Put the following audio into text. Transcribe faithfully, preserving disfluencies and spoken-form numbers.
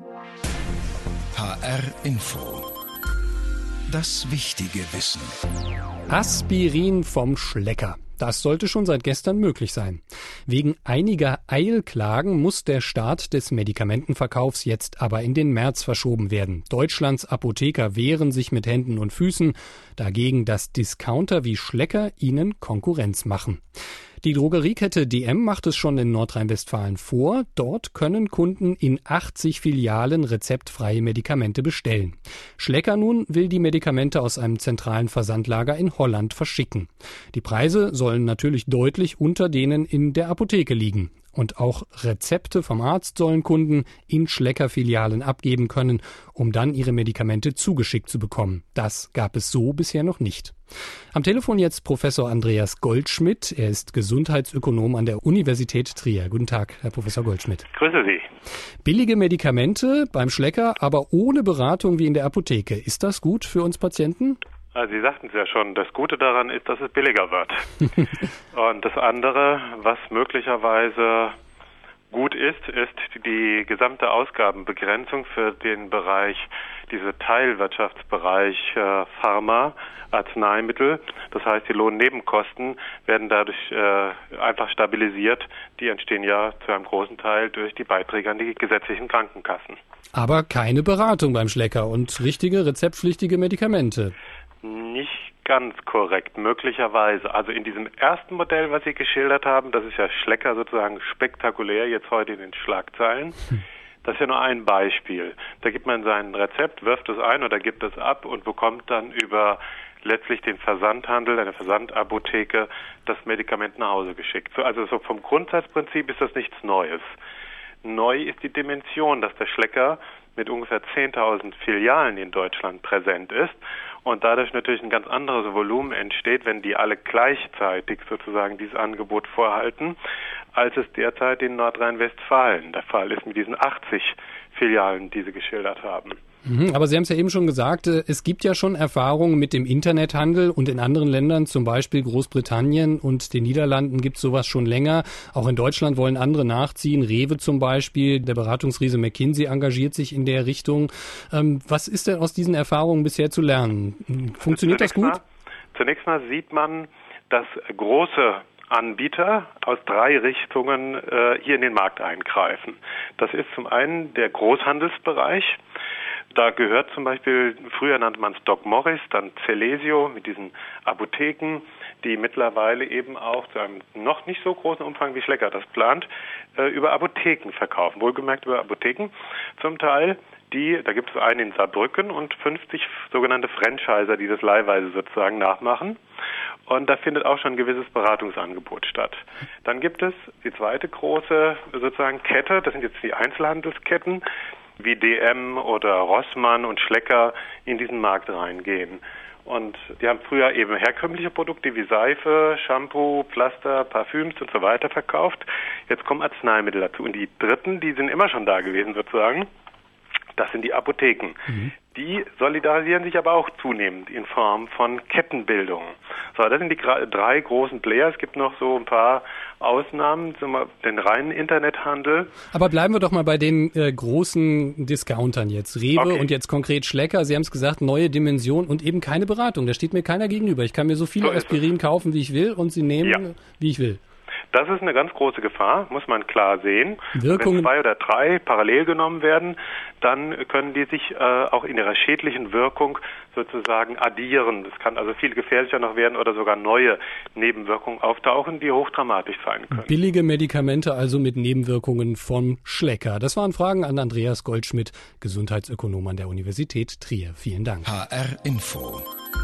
H R Info. Das wichtige Wissen. Aspirin vom Schlecker. Das sollte schon seit gestern möglich sein. Wegen einiger Eilklagen muss der Start des Medikamentenverkaufs jetzt aber in den März verschoben werden. Deutschlands Apotheker wehren sich mit Händen und Füßen dagegen, dass Discounter wie Schlecker ihnen Konkurrenz machen. Die Drogeriekette D M macht es schon in Nordrhein-Westfalen vor. Dort können Kunden in achtzig Filialen rezeptfreie Medikamente bestellen. Schlecker nun will die Medikamente aus einem zentralen Versandlager in Holland verschicken. Die Preise sollen natürlich deutlich unter denen in der Apotheke liegen. Und auch Rezepte vom Arzt sollen Kunden in Schlecker-Filialen abgeben können, um dann ihre Medikamente zugeschickt zu bekommen. Das gab es so bisher noch nicht. Am Telefon jetzt Professor Andreas Goldschmidt. Er ist Gesundheitsökonom an der Universität Trier. Guten Tag, Herr Professor Goldschmidt. Grüße Sie. Billige Medikamente beim Schlecker, aber ohne Beratung wie in der Apotheke. Ist das gut für uns Patienten? Also Sie sagten es ja schon, das Gute daran ist, dass es billiger wird. Und das andere, was möglicherweise gut ist, ist die gesamte Ausgabenbegrenzung für den Bereich, diese Teilwirtschaftsbereich äh, Pharma, Arzneimittel. Das heißt, die Lohnnebenkosten werden dadurch äh, einfach stabilisiert. Die entstehen ja zu einem großen Teil durch die Beiträge an die gesetzlichen Krankenkassen. Aber keine Beratung beim Schlecker und richtige rezeptpflichtige Medikamente. Nicht ganz korrekt, möglicherweise. Also in diesem ersten Modell, was Sie geschildert haben, das ist ja Schlecker sozusagen spektakulär, jetzt heute in den Schlagzeilen. Das ist ja nur ein Beispiel. Da gibt man sein Rezept, wirft es ein oder gibt es ab und bekommt dann über letztlich den Versandhandel, eine Versandapotheke, das Medikament nach Hause geschickt. Also so vom Grundsatzprinzip ist das nichts Neues. Neu ist die Dimension, dass der Schlecker mit ungefähr zehntausend Filialen in Deutschland präsent ist und dadurch natürlich ein ganz anderes Volumen entsteht, wenn die alle gleichzeitig sozusagen dieses Angebot vorhalten, als es derzeit in Nordrhein-Westfalen der Fall ist mit diesen achtzig Filialen, die Sie geschildert haben. Aber Sie haben es ja eben schon gesagt, es gibt ja schon Erfahrungen mit dem Internethandel und in anderen Ländern, zum Beispiel Großbritannien und den Niederlanden, gibt es sowas schon länger. Auch in Deutschland wollen andere nachziehen. Rewe zum Beispiel, der Beratungsriese McKinsey engagiert sich in der Richtung. Ähm, was ist denn aus diesen Erfahrungen bisher zu lernen? Funktioniert das gut? Mal, zunächst mal sieht man, dass große Anbieter aus drei Richtungen äh, hier in den Markt eingreifen. Das ist zum einen der Großhandelsbereich. Da gehört zum Beispiel, früher nannte man es Doc Morris, dann Celesio mit diesen Apotheken, die mittlerweile eben auch zu einem noch nicht so großen Umfang wie Schlecker das plant, äh, über Apotheken verkaufen. Wohlgemerkt über Apotheken zum Teil. Die, da gibt es einen in Saarbrücken und fünfzig sogenannte Franchiser, die das leihweise sozusagen nachmachen. Und da findet auch schon ein gewisses Beratungsangebot statt. Dann gibt es die zweite große sozusagen Kette, das sind jetzt die Einzelhandelsketten, wie D M oder Rossmann und Schlecker in diesen Markt reingehen. Und die haben früher eben herkömmliche Produkte wie Seife, Shampoo, Pflaster, Parfüms und so weiter verkauft. Jetzt kommen Arzneimittel dazu. Und die dritten, die sind immer schon da gewesen sozusagen. Das sind die Apotheken. Mhm. Die solidarisieren sich aber auch zunehmend in Form von Kettenbildung. So, das sind die drei großen Player. Es gibt noch so ein paar Ausnahmen, den reinen Internethandel. Aber bleiben wir doch mal bei den äh, großen Discountern jetzt. Rewe okay. Und jetzt konkret Schlecker. Sie haben es gesagt, neue Dimension und eben keine Beratung. Da steht mir keiner gegenüber. Ich kann mir so viele so Aspirin kaufen, wie ich will und sie nehmen, ja. wie ich will. Das ist eine ganz große Gefahr, muss man klar sehen. Wirkungen. Wenn zwei oder drei parallel genommen werden, dann können die sich äh, auch in ihrer schädlichen Wirkung sozusagen addieren. Das kann also viel gefährlicher noch werden oder sogar neue Nebenwirkungen auftauchen, die hochdramatisch sein können. Billige Medikamente also mit Nebenwirkungen von Schlecker. Das waren Fragen an Andreas Goldschmidt, Gesundheitsökonom an der Universität Trier. Vielen Dank. H R Info.